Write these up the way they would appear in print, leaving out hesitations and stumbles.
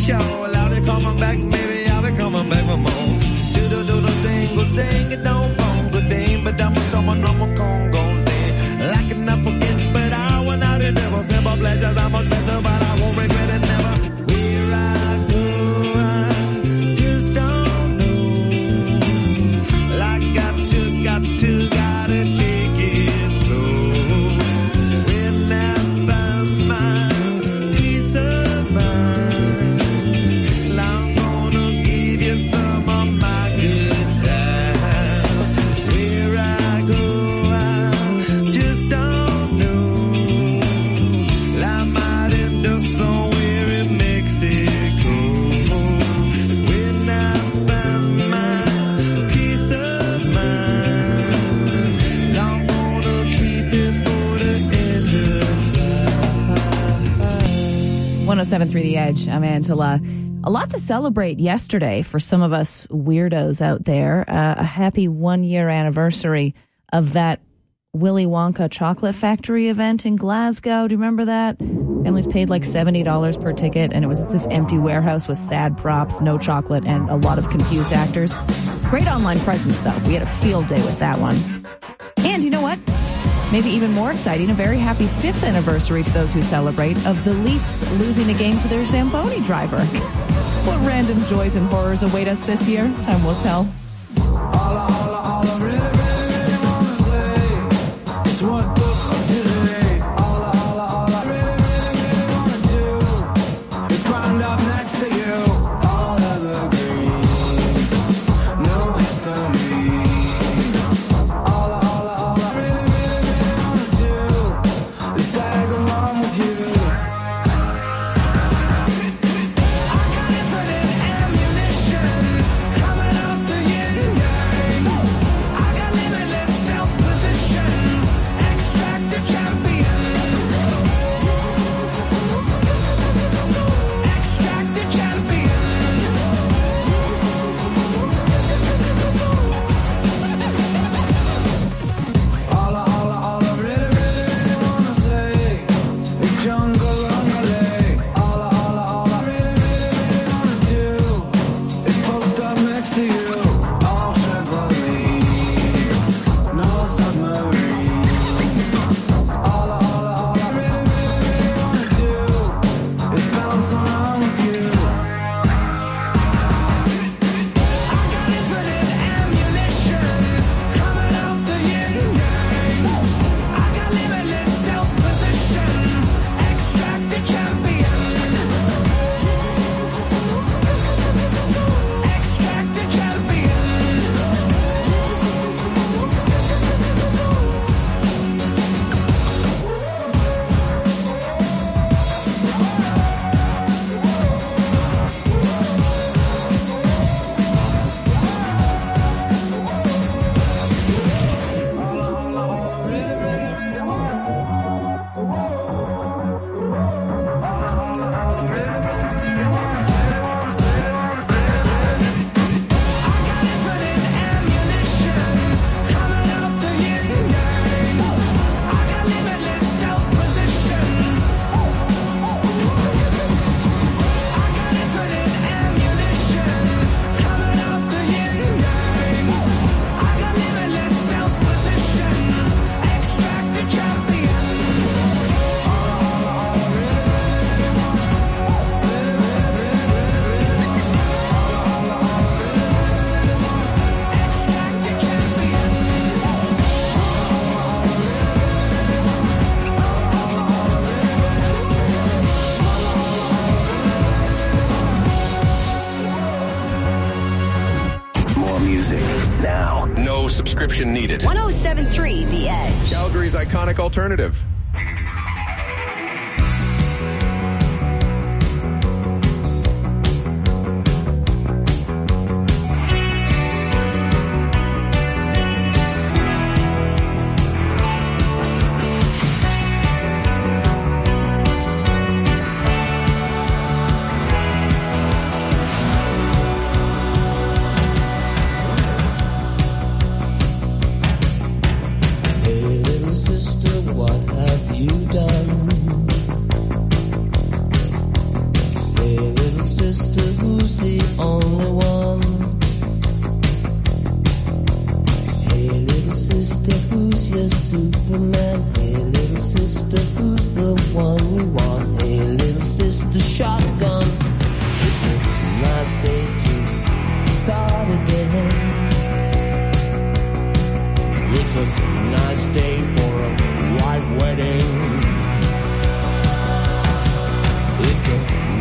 show. Well, I'll be coming back, baby, I'll be coming back for more. Do the thing, go sing it, don't bone, good day, but I'm coming on my Congo day. Locking up again, but I want out and never simple pleasures. I'm much better, but I won't regret it never. Where I go, I just don't know. Well, I gotta take it slow. When I find my peace of mind, I'm gonna give you some of my good time. Where I go, I just don't know. Well, I might end up somewhere in Mexico. When I find my peace of mind, I'm gonna keep it for the end of time. 107.3 The Edge. I'm Angela. A lot to celebrate yesterday for some of us weirdos out there. A happy 1-year anniversary of that Willy Wonka chocolate factory event in Glasgow. Do you remember that? Families paid like $70 per ticket, and it was this empty warehouse with sad props, no chocolate, and a lot of confused actors. Great online presence, though. We had a field day with that one. And you know what? Maybe even more exciting, a very happy 5th anniversary to those who celebrate of the Leafs losing a game to their Zamboni driver. What random joys and horrors await us this year? Time will tell. All I really wanna say is what book of today. All I really wanna do is grind up next to you. All evergreen, no history. All I really wanna do is tag along with you. I got infinite ammunition coming up the yin yang. I got limitless self positions. Extract the champion. Extract the champion. All I really wanna say is jungle runaway. All I really wanna do is post up next to you. All trampoline, no submarine. All I really wanna do is bounce around with you. I got infinite ammunition coming out the yin yang. I got limitless self positions. Extract the champion. Extract the champion. Infinite ammunition coming out the yin yang. I got limitless self positions. I got infinite ammunition coming out the yin yang. I got limitless self positions. Extract the champion. Extract the champion. More music now. No subscription needed. 107.3 The Edge. Calgary's iconic alternative. Hey little sister, what have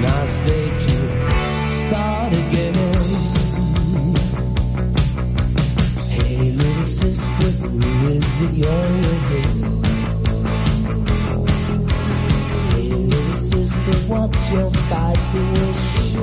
nice day to start again. Hey, little sister, who is it you're with? Hey, little sister, what's your spicy wish?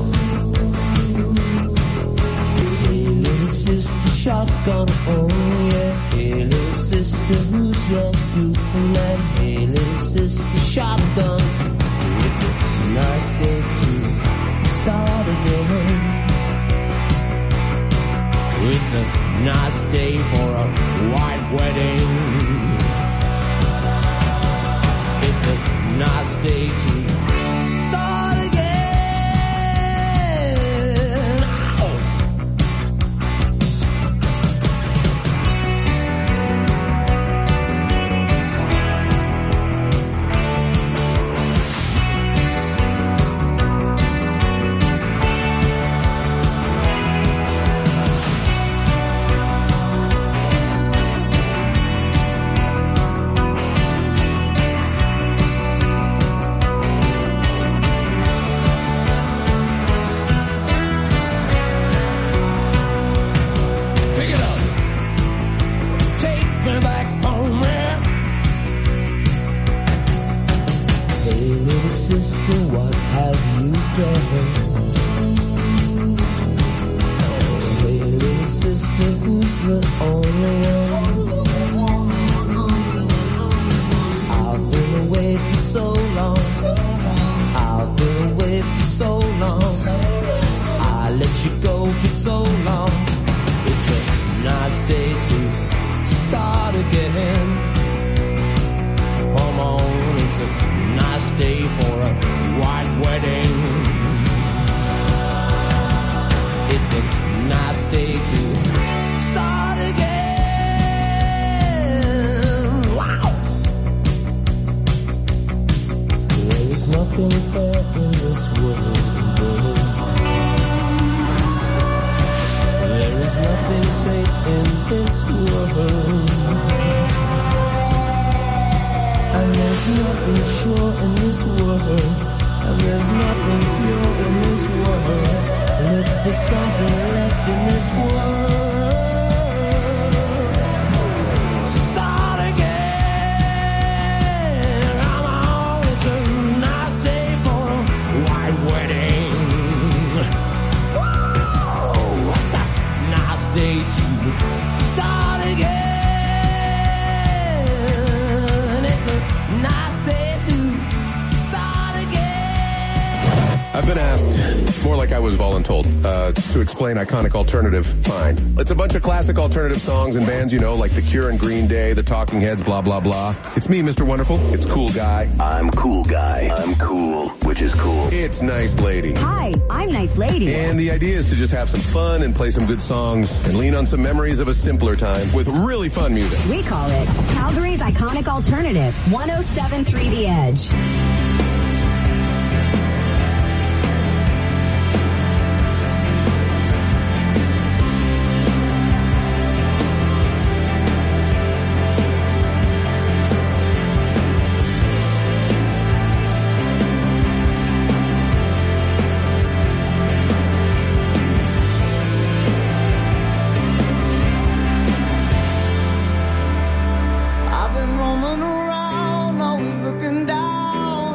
Hey, little sister, shotgun, oh yeah. Hey, little sister, who's your Superman? Hey, little sister, shotgun. It's a nice day to start again. It's a nice day for a white wedding. It's a nice day to start again. Ow. To explain iconic alternative, fine. It's a bunch of classic alternative songs and bands, you know, like The Cure and Green Day, The Talking Heads, blah, blah, blah. It's me, Mr. Wonderful. It's Cool Guy. I'm Cool Guy. I'm cool, which is cool. It's Nice Lady. Hi, I'm Nice Lady. And the idea is to just have some fun and play some good songs and lean on some memories of a simpler time with really fun music. We call it Calgary's Iconic Alternative, 107.3 The Edge. I've been roaming around, always looking down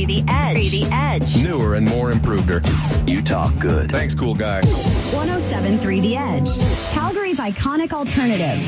The Edge. The Edge. Newer and more improveder. You talk good. Thanks, cool guy. 107.3 The Edge. Calgary's iconic alternative.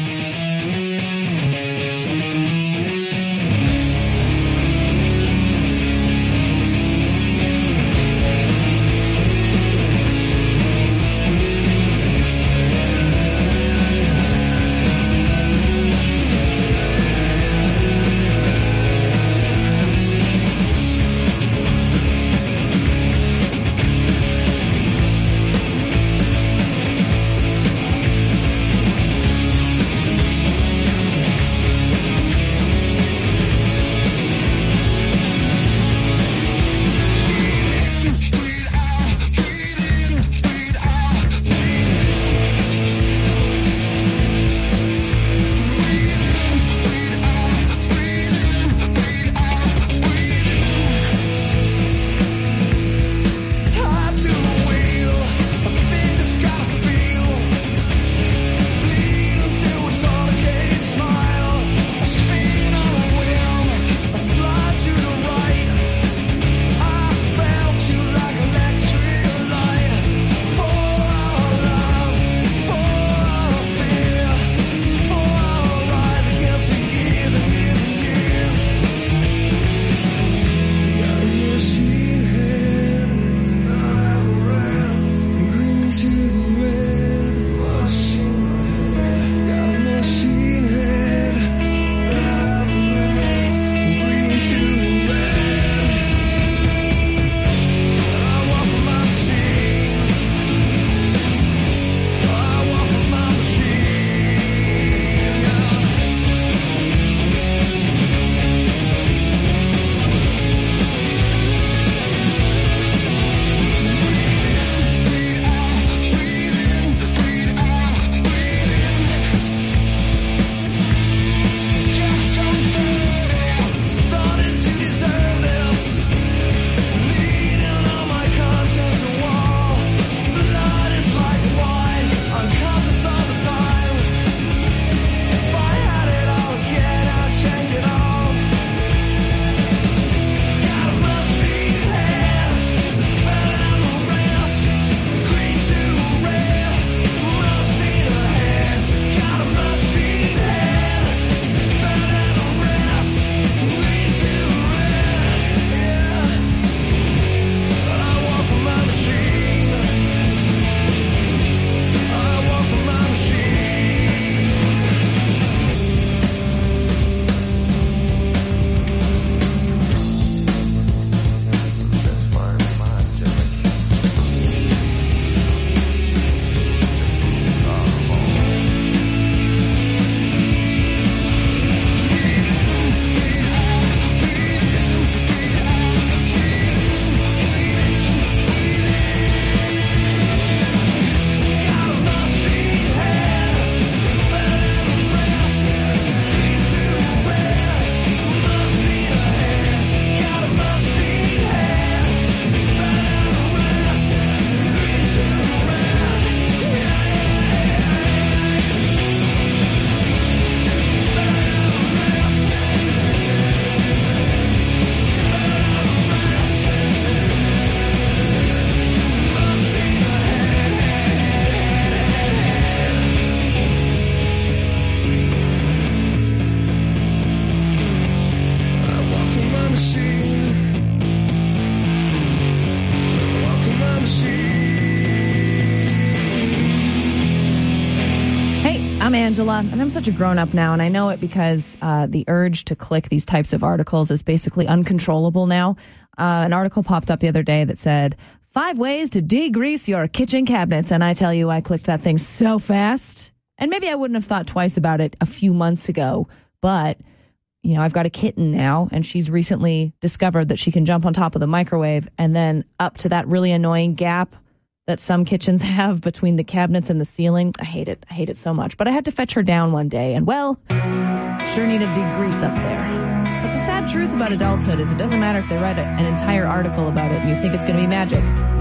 I'm Angela, and I'm such a grown-up now, and I know it because the urge to click these types of articles is basically uncontrollable now. An article popped up the other day that said, 5 ways to degrease your kitchen cabinets, and I tell you, I clicked that thing so fast. And maybe I wouldn't have thought twice about it a few months ago, but, you know, I've got a kitten now, and she's recently discovered that she can jump on top of the microwave and then up to that really annoying gap that some kitchens have between the cabinets and the ceiling. I hate it. I hate it so much. But I had to fetch her down one day, and, well, sure needed degrease up there. But the sad truth about adulthood is it doesn't matter if they write an entire article about it and you think it's going to be magic.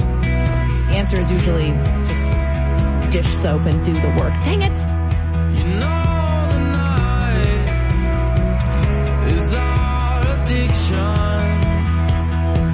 The answer is usually just dish soap and do the work. Dang it! You know the night is our addiction.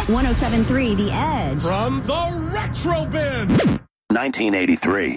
107.3 The Edge. From the Retro Bin. 1983.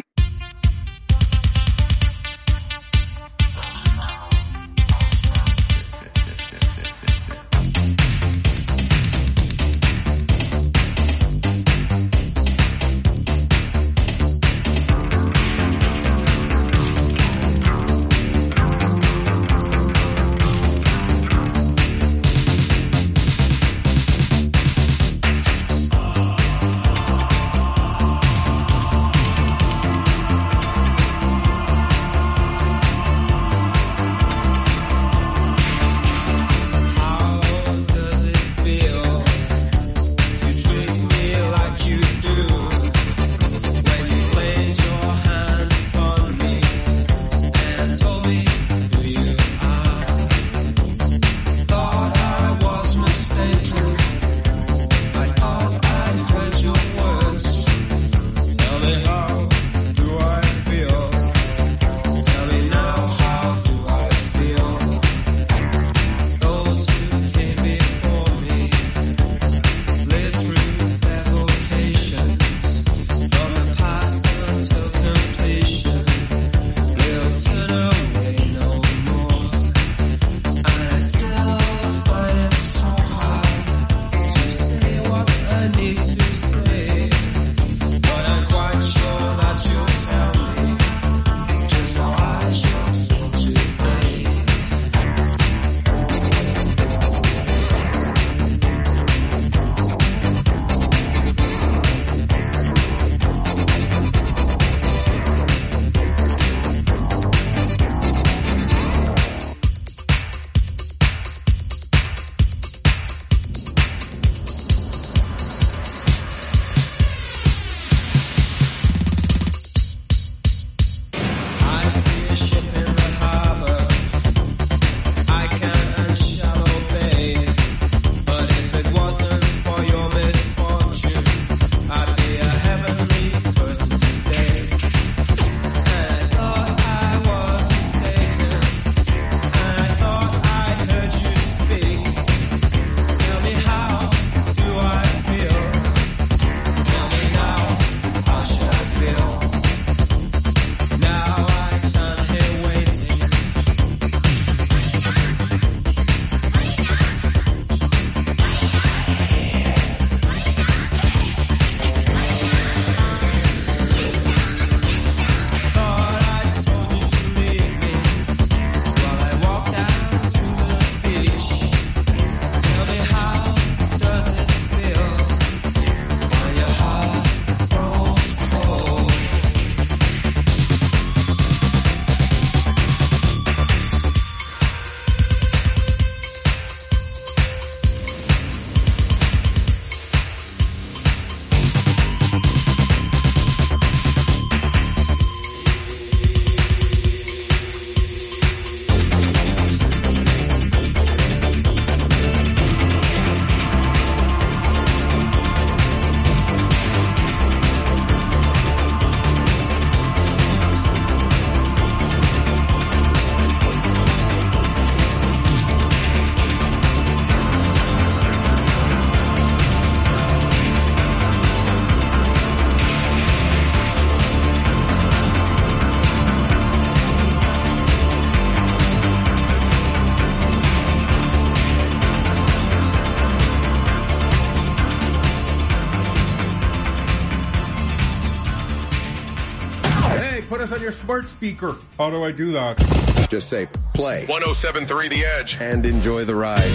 Put us on your smart speaker. How do I do that? Just say play 107.3 The Edge. and enjoy the ride.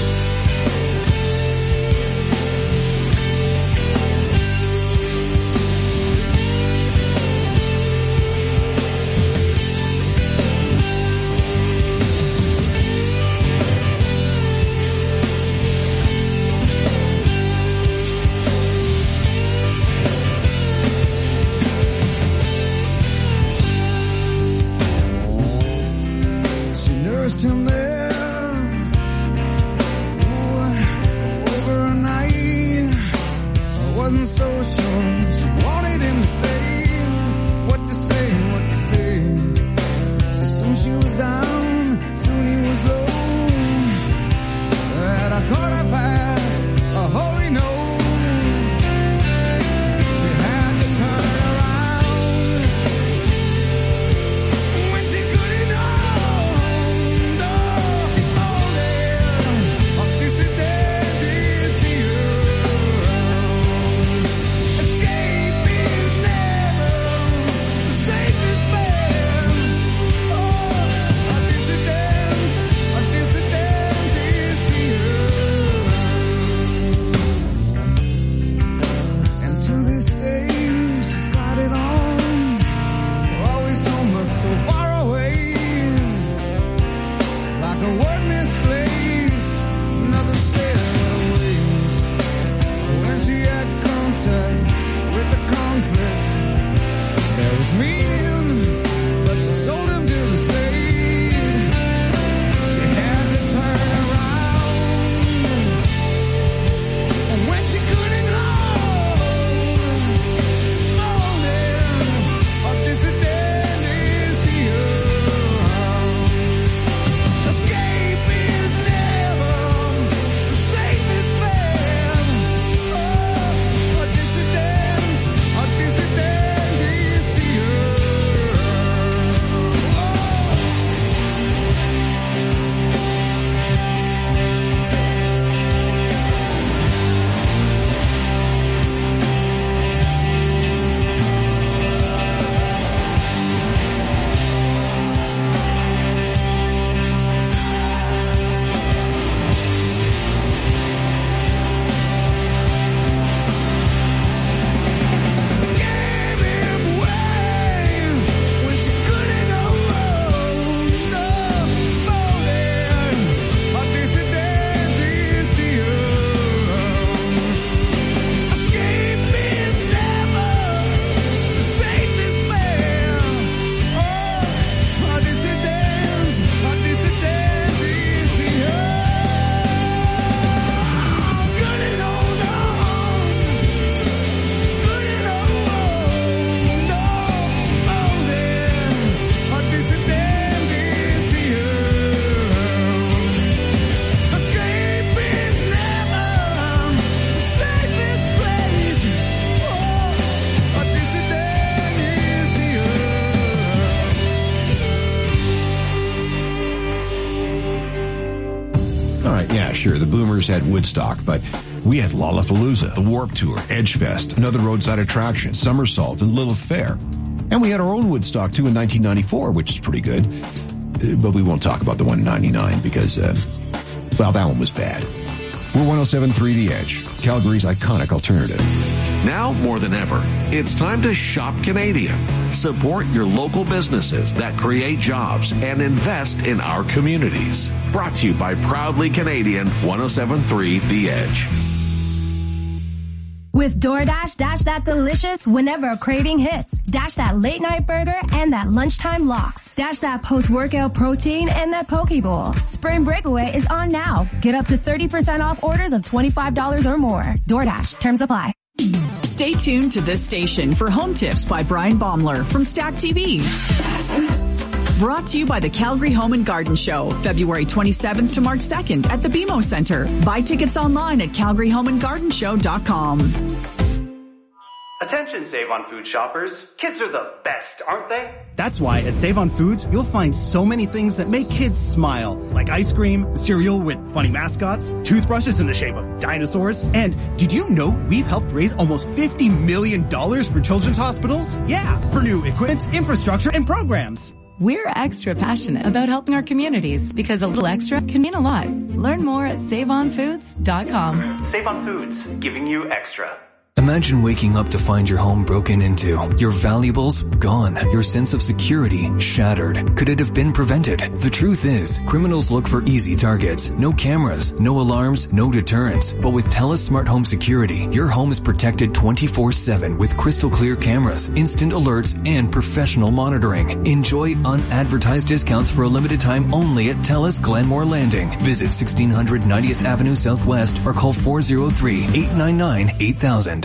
She nursed him there overnight. I wasn't so sure she wanted him to stay. What to say. Soon she was down, soon he was low. At a quarter past, a holy no. Yeah, sure, the boomers had Woodstock, but we had Lollapalooza, the Warped Tour, Edgefest, another roadside attraction, Somersault, and Lilith Fair. And we had our own Woodstock, too, in 1994, which is pretty good. But we won't talk about the one in 99 because, well, that one was bad. We're 107.3 The Edge, Calgary's iconic alternative. Now more than ever, it's time to shop Canadian. Support your local businesses that create jobs and invest in our communities. Brought to you by Proudly Canadian 107.3 The Edge. With DoorDash, dash that delicious whenever a craving hits. Dash that late night burger and that lunchtime lox. Dash that post-workout protein and that poke bowl. Spring Breakaway is on now. Get up to 30% off orders of $25 or more. DoorDash, terms apply. Stay tuned to this station for Home Tips by Brian Baumler from Stack TV. Brought to you by the Calgary Home and Garden Show, February 27th to March 2nd at the BMO Centre. Buy tickets online at calgaryhomeandgardenShow.com. Attention Save On Food shoppers. Kids are the best, aren't they? That's why at Save On Foods, you'll find so many things that make kids smile, like ice cream, cereal with funny mascots, toothbrushes in the shape of dinosaurs. And did you know we've helped raise almost $50 million for children's hospitals? Yeah, for new equipment, infrastructure, and programs. We're extra passionate about helping our communities because a little extra can mean a lot. Learn more at SaveOnFoods.com. Save On Foods, giving you extra. Imagine waking up to find your home broken into, your valuables gone, your sense of security shattered. Could it have been prevented? The truth is, criminals look for easy targets. No cameras, no alarms, no deterrents. But with TELUS Smart Home Security, your home is protected 24/7 with crystal clear cameras, instant alerts, and professional monitoring. Enjoy unadvertised discounts for a limited time only at TELUS Glenmore Landing. Visit 1600 90th Avenue Southwest or call 403-899-8000.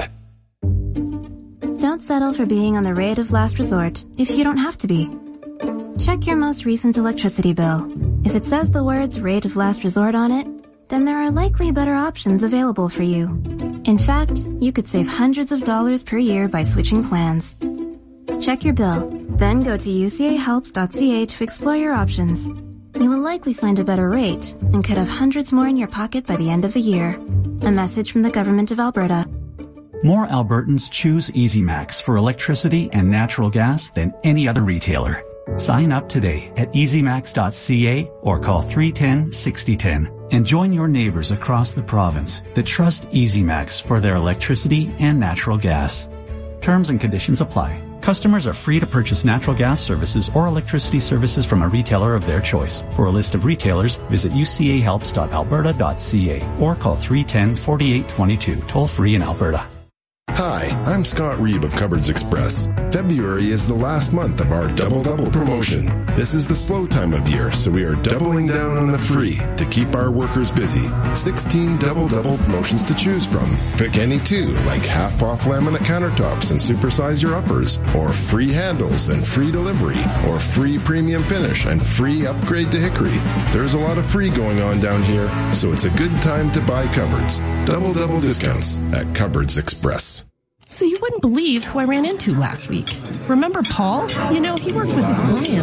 Don't settle for being on the rate of last resort if you don't have to be. Check your most recent electricity bill. If it says the words rate of last resort on it, then there are likely better options available for you. In fact, you could save hundreds of dollars per year by switching plans. Check your bill, then go to ucahelps.ca to explore your options. You will likely find a better rate and could have hundreds more in your pocket by the end of the year. A message from the Government of Alberta. More Albertans choose EasyMax for electricity and natural gas than any other retailer. Sign up today at easymax.ca or call 310-6010 and join your neighbors across the province that trust EasyMax for their electricity and natural gas. Terms and conditions apply. Customers are free to purchase natural gas services or electricity services from a retailer of their choice. For a list of retailers, visit ucahelps.alberta.ca or call 310-4822, toll free in Alberta. Hi, I'm Scott Reeb of Cupboards Express. February is the last month of our Double promotion. This is the slow time of year, so we are doubling down on the free to keep our workers busy. 16 Double promotions to choose from. Pick any two, like half off laminate countertops and supersize your uppers, or free handles and free delivery, or free premium finish and free upgrade to hickory. There's a lot of free going on down here, so it's a good time to buy cupboards. Double discounts at Cupboards Express. So you wouldn't believe who I ran into last week. Remember Paul? You know, he worked with Brian.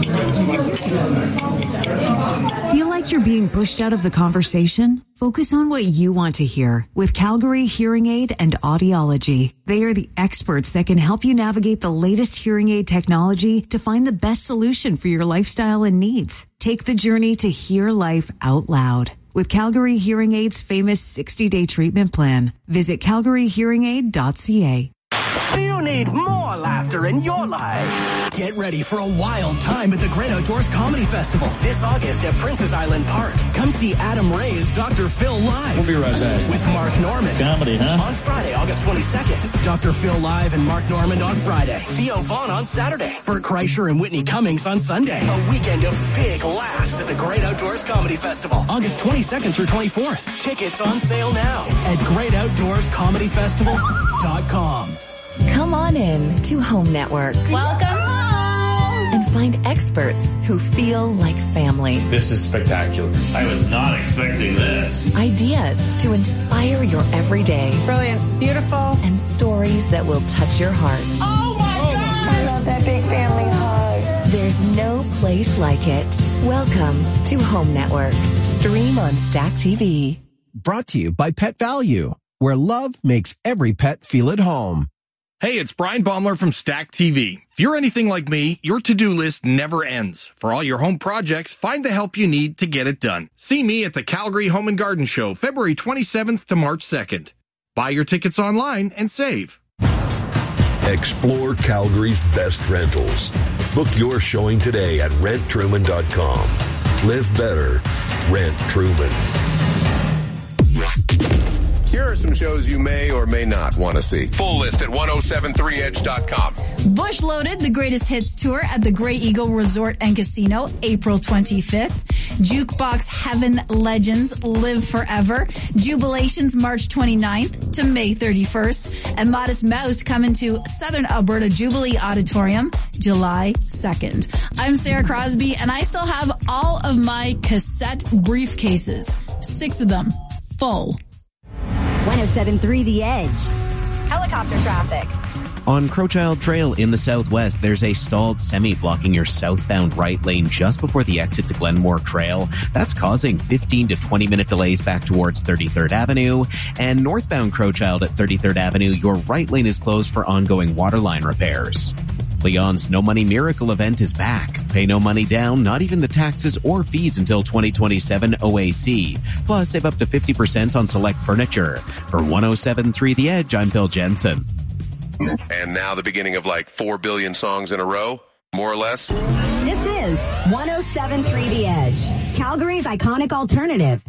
Feel like you're being pushed out of the conversation? Focus on what you want to hear with Calgary Hearing Aid and Audiology. They are the experts that can help you navigate the latest hearing aid technology to find the best solution for your lifestyle and needs. Take the journey to hear life out loud with Calgary Hearing Aid's famous 60-day treatment plan. Visit calgaryhearingaid.ca. Do you need more laughter in your life? Get ready for a wild time at the Great Outdoors Comedy Festival this August at Princess Island Park. Come see Adam Ray's Dr. Phil live. We'll be right back. With Mark Norman. Comedy, huh? On Friday, August 22nd. Dr. Phil live and Mark Norman on Friday. Theo Vaughn on Saturday. Bert Kreischer and Whitney Cummings on Sunday. A weekend of big laughs at the Great Outdoors Comedy Festival. August 22nd through 24th. Tickets on sale now at greatoutdoorscomedyfestival.com. Come on in to Home Network. Welcome home! And find experts who feel like family. This is spectacular. I was not expecting this. Ideas to inspire your everyday. Brilliant. Beautiful. And stories that will touch your heart. Oh my God! I love that big family hug. There's no place place like it. Welcome to Home Network. Stream on Stack TV. Brought to you by Pet Value, where love makes every pet feel at home. Hey, it's Brian Baumler from Stack TV. If you're anything like me, your to-do list never ends. For all your home projects, find the help you need to get it done. See me at the Calgary Home and Garden Show, February 27th to March 2nd. Buy your tickets online and save. Explore Calgary's best rentals. Book your showing today at renttruman.com. Live better. Rent Truman. Here are some shows you may or may not want to see. Full list at 1073edge.com. Bush Loaded, the Greatest Hits Tour at the Grey Eagle Resort and Casino, April 25th. Jukebox Heaven Legends, Live Forever. Jubilations, March 29th to May 31st. And Modest Mouse coming to Southern Alberta Jubilee Auditorium, July 2nd. I'm Sarah Crosby, and I still have all of my cassette briefcases. 6 of them, full. 107.3 The Edge. Helicopter traffic. On Crowchild Trail in the southwest, there's a stalled semi blocking your southbound right lane just before the exit to Glenmore Trail. That's causing 15 to 20 minute delays back towards 33rd Avenue. And northbound Crowchild at 33rd Avenue, your right lane is closed for ongoing waterline repairs. Leon's No Money Miracle event is back. Pay no money down, not even the taxes or fees until 2027 OAC. Plus, save up to 50% on select furniture. For 107.3 The Edge, I'm Bill Jensen. And now the beginning of like 4 billion songs in a row, more or less. This is 107.3 The Edge, Calgary's iconic alternative.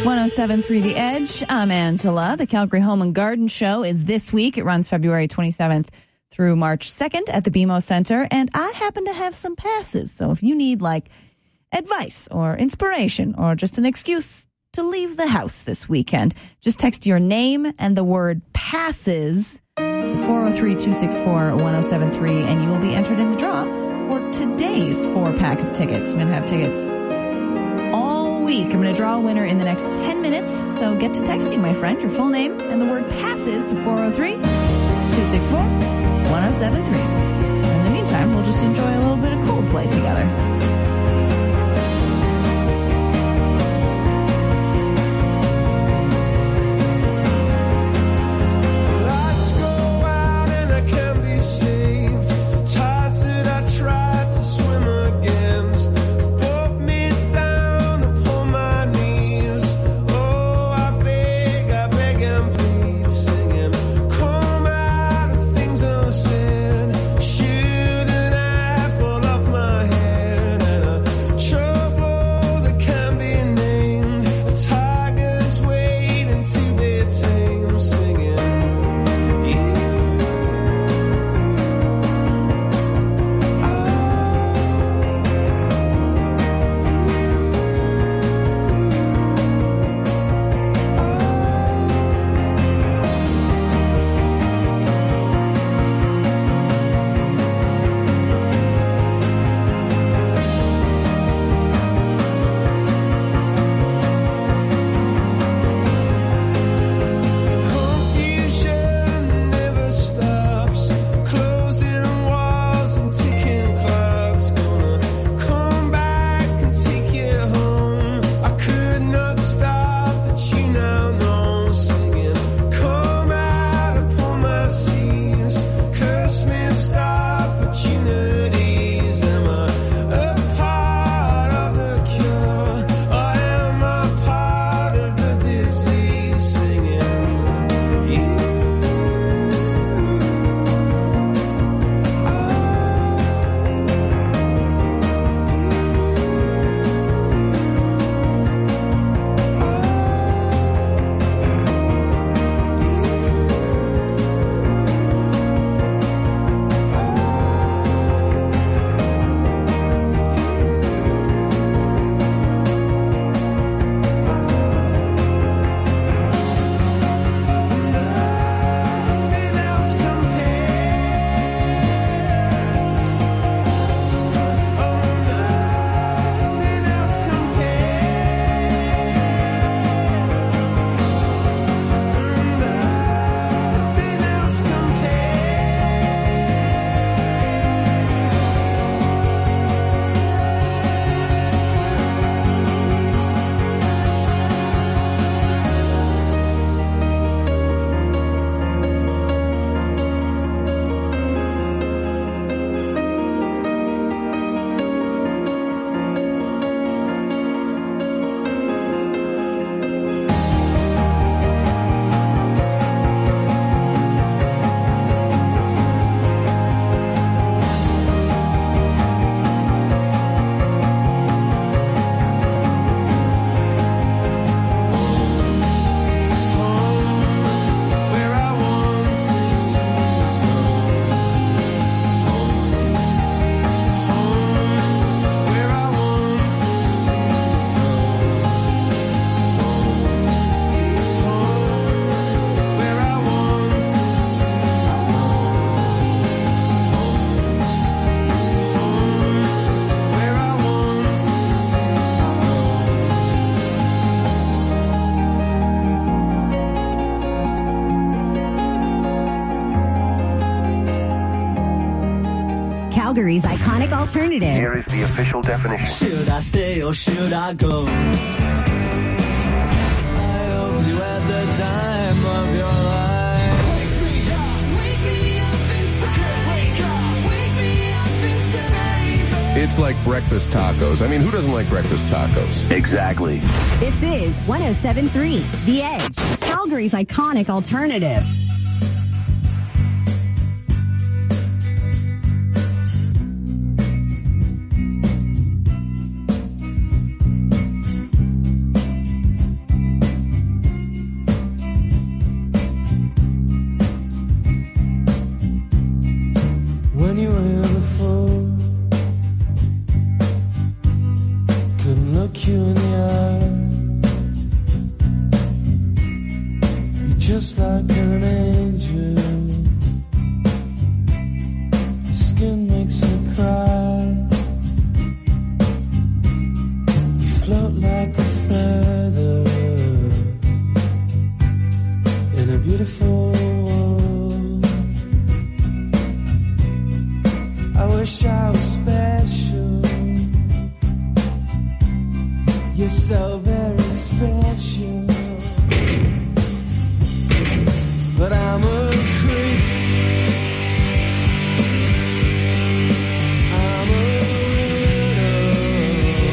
107.3 The Edge. I'm Angela. The Calgary Home and Garden Show is this week. It runs February 27th through March 2nd at the BMO Center. And I happen to have some passes. So if you need like advice or inspiration or just an excuse to leave the house this weekend, just text your name and the word passes to 403-264-1073 and you will be entered in the draw for today's 4-pack of tickets. I'm going to have tickets all week. I'm going to draw a winner in the next 10 minutes. So get to texting, my friend, your full name and the word passes to 403-264-1073. In the meantime, we'll just enjoy a little bit of Coldplay together. Calgary's iconic alternative. Here is the official definition. Should I stay or should I go? I hope you had the time of your life. Wake me up inside. Wake me up inside. It's like breakfast tacos. I mean, who doesn't like breakfast tacos? Exactly. This is 107.3 The Edge, Calgary's iconic alternative. just like an angel. Your skin makes me cry. You float like a feather in a beautiful world. I wish I was special. You're so very special. But I'm a creep. I'm a widow.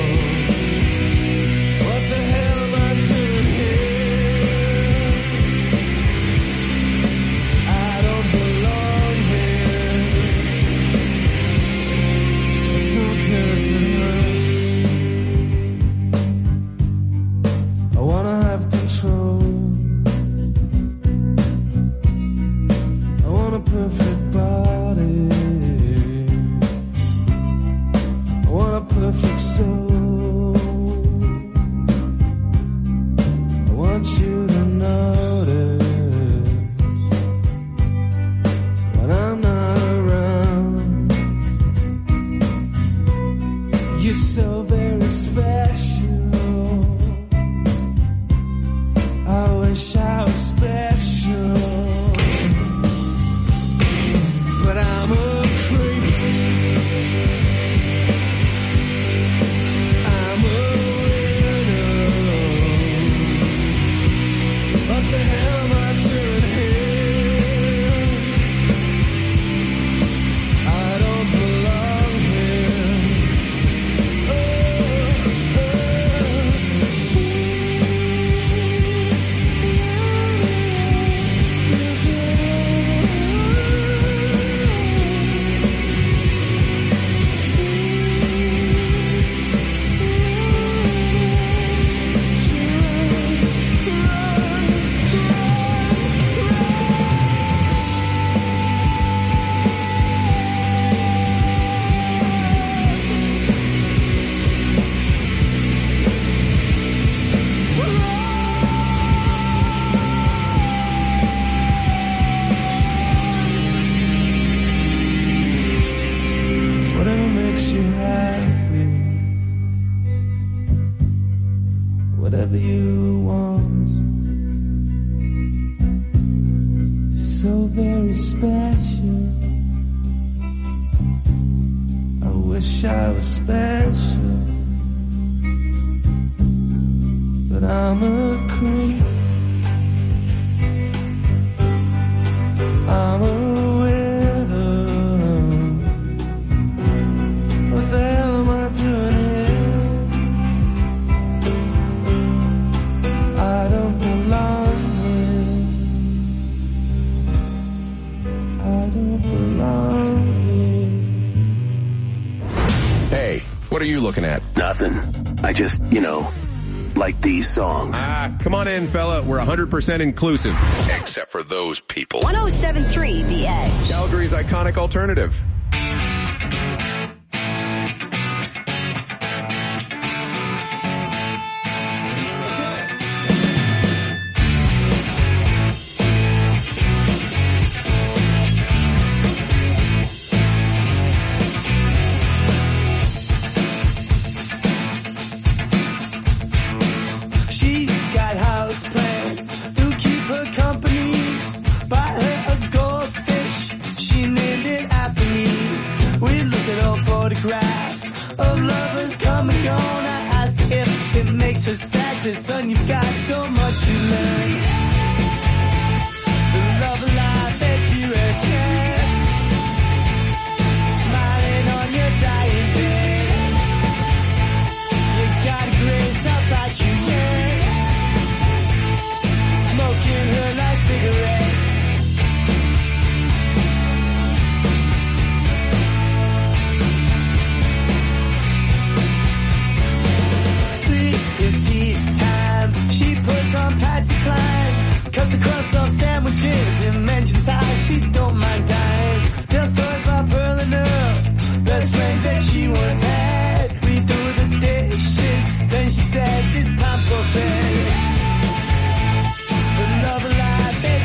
What the hell am I doing here? I don't belong here. I don't care for her. I wanna have control. Perfect body. I want a perfect soul. I want you to notice when I'm not around. You're so very special. I wish I was special. But I'm a creep. I'm a widow. What the hell am I doing here? I don't belong here. Whatever makes you happy, whatever you want, so very special. I wish I was special, but I'm a creep. I'm a widow. What the hell am I doing here? I don't belong here. I don't belong here. Hey, what are you looking at? Nothing. I just, like these songs. Come on in, fella. We're 100% inclusive. Except for those people. 107.3 The Edge. Calgary's iconic alternative. She's got house plans to keep her company. Buy her a goldfish, she named it after me. We look at old photographs of lovers come and gone. I ask if it makes her sad. Says, son, you've got so much to learn. The love life that you have had, smiling on your dying bed. You got a grace, I thought you can. Smoking her like cigarette. It's tea time. She puts on Patsy Cline, cuts across some sandwiches and mentions how she don't mind dying. Tells stories about Pearl and Earl, best friends that she once had. We do the dishes, then she says it's time for bed. The love life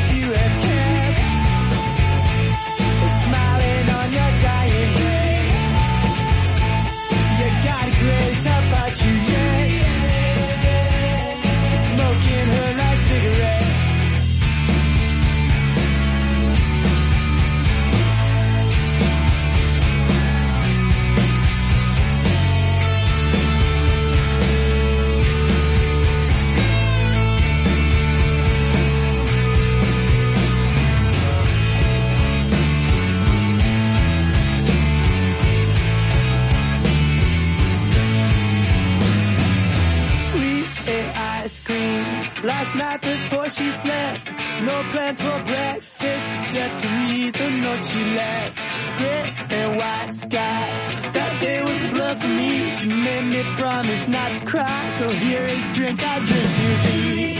last night before she slept. No plans for breakfast except to read the note she left. Gray and white skies, that day was a blur for me. She made me promise not to cry, so here is a drink I drink to thee.